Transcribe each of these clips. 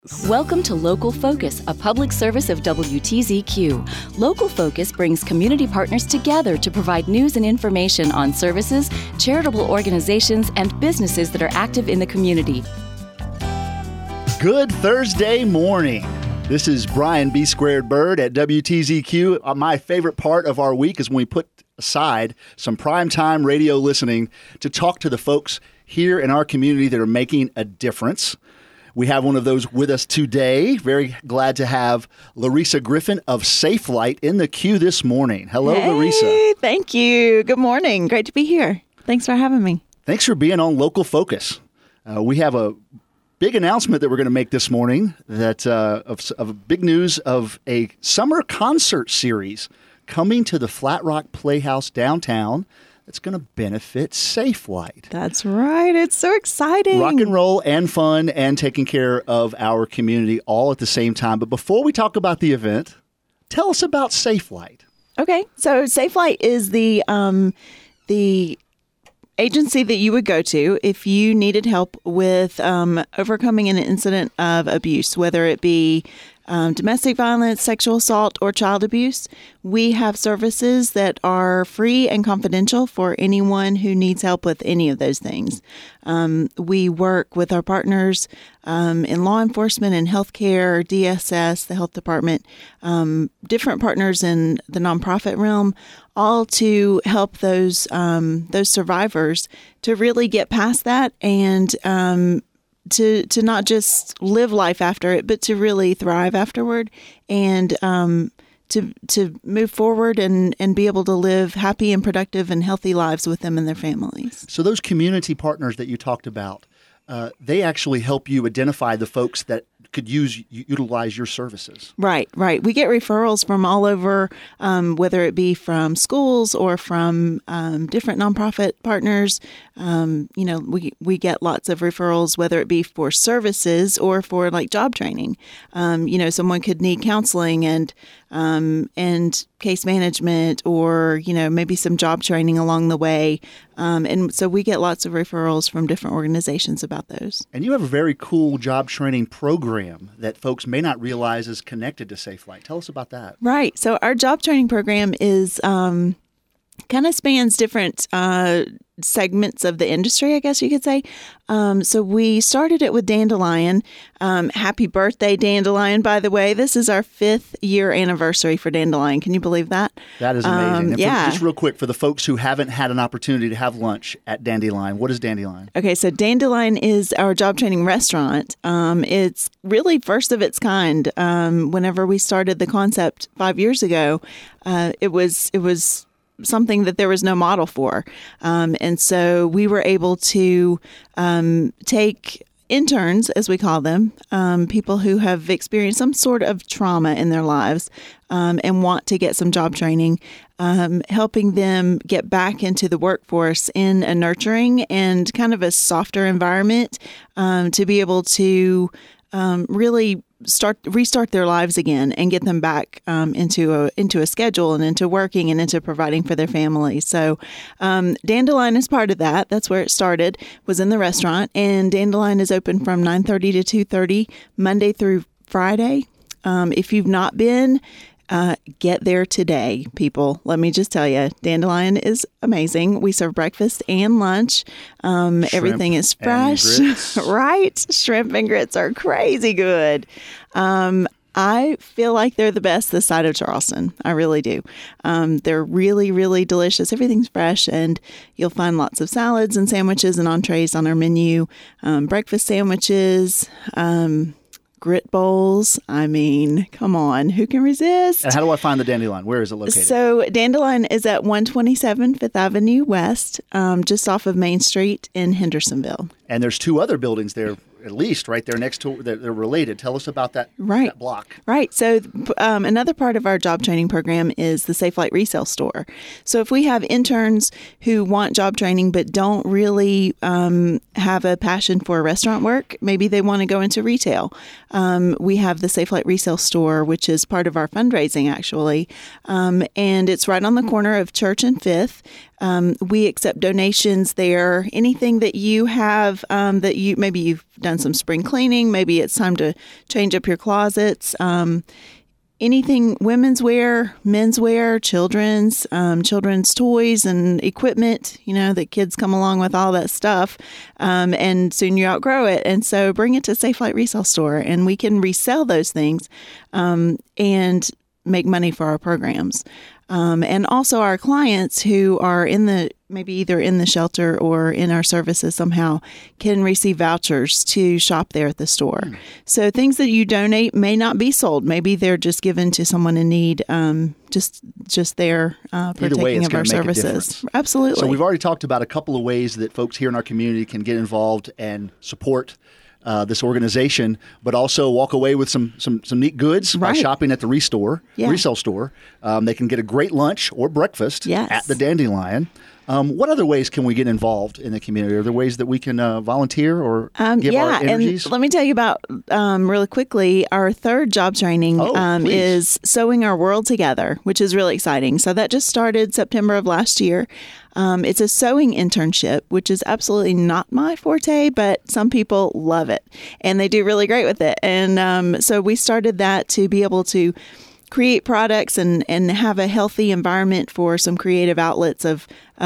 Welcome to Local Focus, a public service of WTZQ. Local Focus brings community partners together to provide news and information on services, charitable organizations, and businesses that are active in the community. Good Thursday morning. This is Brian B. Squared Bird at WTZQ. My favorite part of our week is when we put aside some primetime radio listening to talk to the folks here in our community that are making a difference. We have one of those with us today. Very glad to have Larissa Griffin of Safelite in the queue this morning. Hello, hey, Larissa. Thank you. Good morning. Great to be here. Thanks for having me. Thanks for being on Local Focus. We have a big announcement that we're going to make this morning that of big news of a summer concert series coming to the Flat Rock Playhouse downtown. It's going to benefit Safelite. That's right. It's so exciting. Rock and roll and fun and taking care of our community all at the same time. But before we talk about the event, tell us about Safelite. Okay. So Safelite is the agency that you would go to if you needed help with overcoming an incident of abuse, whether it be domestic violence, sexual assault, or child abuse. We have services that are free and confidential for anyone who needs help with any of those things. We work with our partners in law enforcement and healthcare, DSS, the health department, different partners in the nonprofit realm, all to help those survivors to really get past that and to not just live life after it, but to really thrive afterward and to move forward and be able to live happy and productive and healthy lives with them and their families. So those community partners that you talked about, they actually help you identify the folks that could utilize your services. Right. We get referrals from all over, whether it be from schools or from different nonprofit partners. We get lots of referrals, whether it be for services or for like job training. Someone could need counseling and case management, or maybe some job training along the way. And so we get lots of referrals from different organizations about those. And you have a very cool job training program that folks may not realize is connected to Safelite. Tell us about that. Right. So our job training program is kind of spans different segments of the industry, I guess you could say. So we started it with Dandelion. Happy birthday, Dandelion, by the way. This is our 5th year anniversary for Dandelion. Can you believe that? That is amazing. Just real quick, for the folks who haven't had an opportunity to have lunch at Dandelion, what is Dandelion? Okay, so Dandelion is our job training restaurant. It's really first of its kind. Whenever we started the concept 5 years ago, it was something that there was no model for. And so we were able to take interns, as we call them, people who have experienced some sort of trauma in their lives and want to get some job training, helping them get back into the workforce in a nurturing and kind of a softer environment to be able to really restart their lives again and get them back into a schedule and into working and into providing for their families. So Dandelion is part of that. That's where it started, was in the restaurant. And Dandelion is open from 9:30 to 2:30, Monday through Friday. If you've not been, get there today, people. Let me just tell you, Dandelion is amazing. We serve breakfast and lunch. Everything is fresh, right? Shrimp and grits are crazy good. I feel like they're the best this side of Charleston. I really do. They're really, really delicious. Everything's fresh, and you'll find lots of salads and sandwiches and entrees on our menu. Breakfast sandwiches, grit bowls. I mean, come on, who can resist? And how do I find the Dandelion? Where is it located? So Dandelion is at 127 Fifth Avenue West, just off of Main Street in Hendersonville. And there's 2 other buildings there, at least, right there next to, they're related. Tell us about that, that block. Right. So another part of our job training program is the Safelite Resale Store. So if we have interns who want job training but don't really have a passion for restaurant work, maybe they want to go into retail, we have the Safelite Resale Store, which is part of our fundraising, actually. And it's right on the corner of Church and Fifth. We accept donations there. Anything that you have that maybe you've done some spring cleaning, maybe it's time to change up your closets. Anything women's wear, men's wear, children's toys and equipment, that kids come along with all that stuff, and soon you outgrow it. And so bring it to Safe Flight Resale Store, and we can resell those things and make money for our programs. And also our clients who are maybe either in the shelter or in our services somehow can receive vouchers to shop there at the store. So things that you donate may not be sold. Maybe they're just given to someone in need, just there partaking of our services. Absolutely. So we've already talked about a couple of ways that folks here in our community can get involved and support this organization, but also walk away with some neat goods by shopping at the resale store. They can get a great lunch or breakfast at the Dandelion. What other ways can we get involved in the community? Are there ways that we can volunteer or give our energies? And let me tell you about, really quickly, our third job training is Sewing Our World Together, which is really exciting. So that just started September of last year. It's a sewing internship, which is absolutely not my forte, but some people love it, and they do really great with it. And so we started that to be able to create products and have a healthy environment for some creative outlets of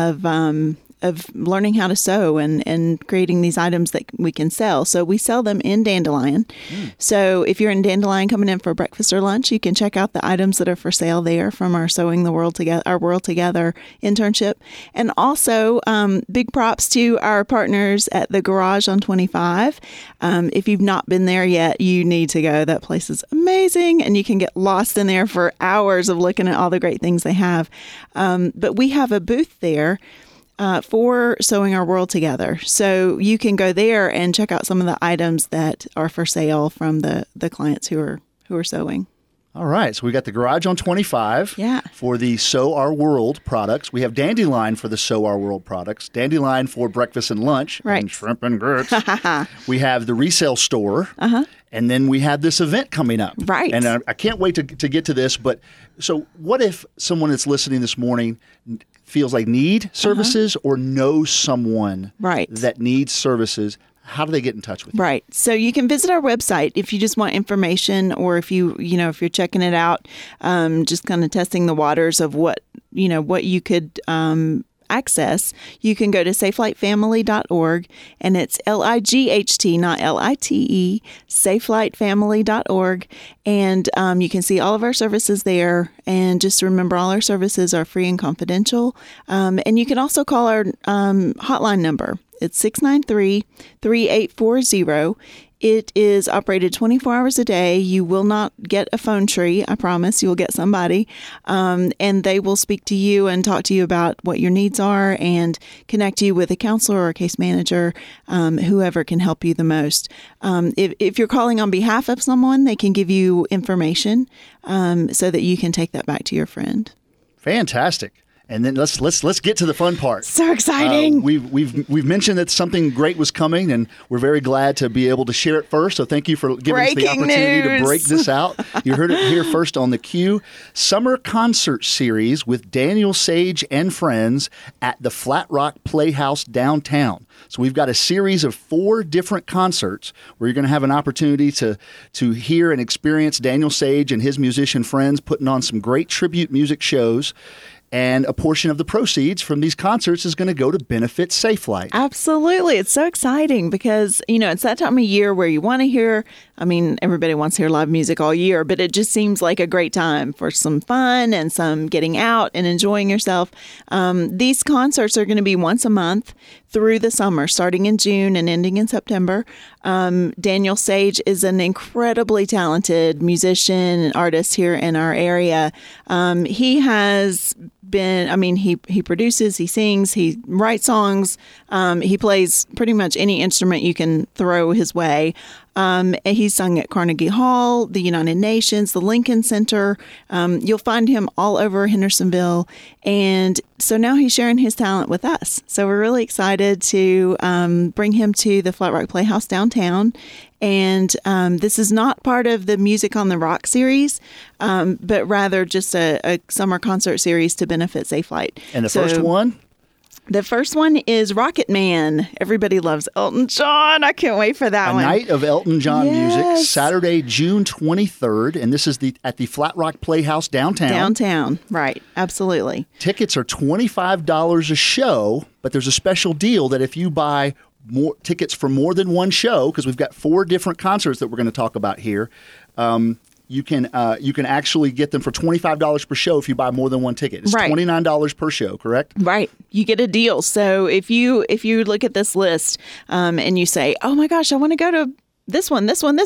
learning how to sew and creating these items that we can sell. So we sell them in Dandelion. So if you're in Dandelion coming in for breakfast or lunch, you can check out the items that are for sale there from our Sewing the World Together, our World Together internship. And also big props to our partners at the Garage on 25. If you've not been there yet, you need to go. That place is amazing, and you can get lost in there for hours of looking at all the great things they have. But we have a booth there for Sewing Our World Together. So you can go there and check out some of the items that are for sale from the clients who are sewing. All right. So we got the Garage on 25 for the Sew Our World products. We have Dandelion for the Sew Our World products. Dandelion for breakfast and lunch and shrimp and grits. We have the resale store. And then we have this event coming up. Right. And I can't wait to get to this. But so what if someone that's listening this morning feels like need services or knows someone that needs services? How do they get in touch with you? Right. So you can visit our website if you just want information, or if if you're checking it out, just kind of testing the waters of what you could access. You can go to safelightfamily.org, and it's LIGHT, not LITE, safelightfamily.org. And you can see all of our services there. And just remember, all our services are free and confidential. And you can also call our hotline number. It's 693-3840. It is operated 24 hours a day. You will not get a phone tree. I promise. You'll get somebody. And they will speak to you and talk to you about what your needs are and connect you with a counselor or a case manager, whoever can help you the most. If you're calling on behalf of someone, they can give you information so that you can take that back to your friend. Fantastic. And then let's get to the fun part. So exciting! We've mentioned that something great was coming, and we're very glad to be able to share it first. So thank you for giving us the opportunity to break this out. You heard it here first on the Q. Summer concert series with Daniel Sage and friends at the Flat Rock Playhouse downtown. So we've got a series of 4 different concerts where you're going to have an opportunity to hear and experience Daniel Sage and his musician friends putting on some great tribute music shows. And a portion of the proceeds from these concerts is going to go to benefit Safe Flight. Absolutely. It's so exciting because, it's that time of year where you want to hear, everybody wants to hear live music all year, but it just seems like a great time for some fun and some getting out and enjoying yourself. These concerts are going to be once a month through the summer, starting in June and ending in September. Daniel Sage is an incredibly talented musician and artist here in our area. He has been, he produces, he sings, he writes songs, he plays pretty much any instrument you can throw his way. He's sung at Carnegie Hall, the United Nations, the Lincoln Center. You'll find him all over Hendersonville. And so now he's sharing his talent with us. So we're really excited to bring him to the Flat Rock Playhouse downtown. And this is not part of the Music on the Rock series, but rather just a summer concert series to benefit Safe Flight. And the first one The first one is Rocket Man. Everybody loves Elton John. I can't wait for that one. A night of Elton John music, Saturday, June 23rd. And this is at the Flat Rock Playhouse downtown. Downtown, right. Absolutely. Tickets are $25 a show, but there's a special deal that if you buy more tickets for more than one show, because we've got 4 different concerts that we're going to talk about here, you can actually get them for $25 per show if you buy more than one ticket. It's $29 per show, correct? Right. You get a deal. So if you look at this list and you say, oh my gosh, I want to go to this one,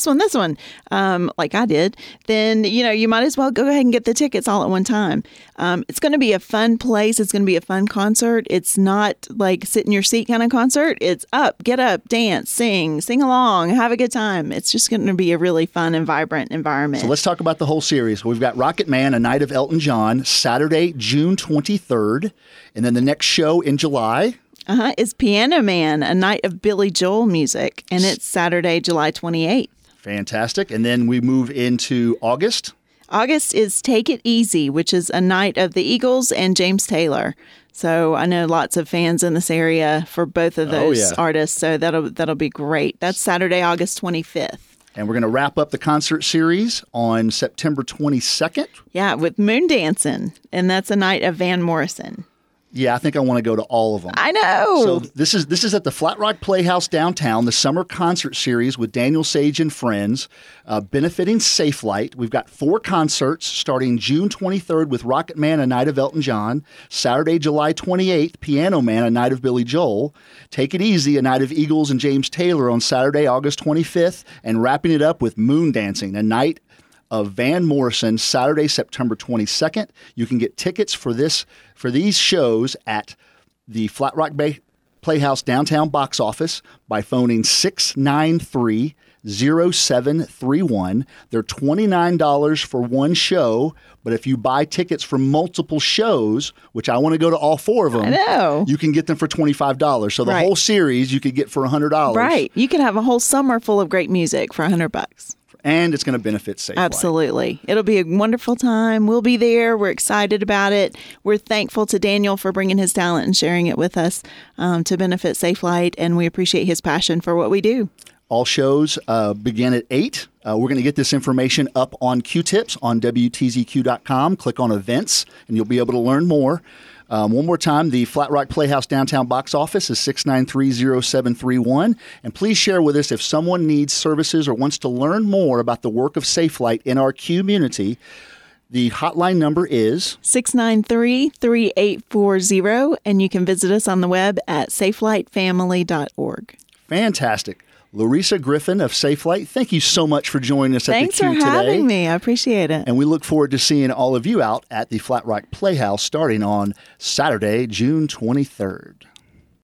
like I did, then, you might as well go ahead and get the tickets all at one time. It's going to be a fun place. It's going to be a fun concert. It's not like sit in your seat kind of concert. It's up, get up, dance, sing along, have a good time. It's just going to be a really fun and vibrant environment. So let's talk about the whole series. We've got Rocket Man, A Night of Elton John, Saturday, June 23rd. And then the next show in July is Piano Man, A Night of Billy Joel music, and it's Saturday, July 28th. Fantastic. And then we move into August. August is Take It Easy, which is a night of the Eagles and James Taylor. So I know lots of fans in this area for both of those artists, so that'll be great. That's Saturday, August 25th. And we're going to wrap up the concert series on September 22nd. Yeah, with Moon Dancing, and that's a night of Van Morrison. Yeah, I think I want to go to all of them. I know. So this is at the Flat Rock Playhouse downtown, the summer concert series with Daniel Sage and friends, benefiting Safelite. We've got 4 concerts starting June 23rd with Rocket Man, A Night of Elton John, Saturday, July 28th, Piano Man, A Night of Billy Joel, Take It Easy, A Night of Eagles and James Taylor on Saturday, August 25th, and wrapping it up with Moon Dancing, a night of Van Morrison, Saturday, September 22nd. You can get tickets for these shows at the Flat Rock Playhouse downtown box office by phoning 693-0731. They're $29 for one show, but if you buy tickets for multiple shows, which I want to go to all 4 of them, I know, you can get them for $25. So the whole series you could get for $100. Right. You can have a whole summer full of great music for $100. And it's going to benefit Safelite. Absolutely. It'll be a wonderful time. We'll be there. We're excited about it. We're thankful to Daniel for bringing his talent and sharing it with us to benefit Safelite, and we appreciate his passion for what we do. All shows begin at 8. We're going to get this information up on Q-Tips on WTZQ.com. Click on events, and you'll be able to learn more. One more time, the Flat Rock Playhouse downtown box office is 693-0731. And please share with us if someone needs services or wants to learn more about the work of Safelite in our community. The hotline number is 693-3840, and you can visit us on the web at safelitefamily.org. Fantastic. Larissa Griffin of Safelite, thank you so much for joining us at the Q today. Thanks for having me. I appreciate it. And we look forward to seeing all of you out at the Flat Rock Playhouse starting on Saturday, June 23rd.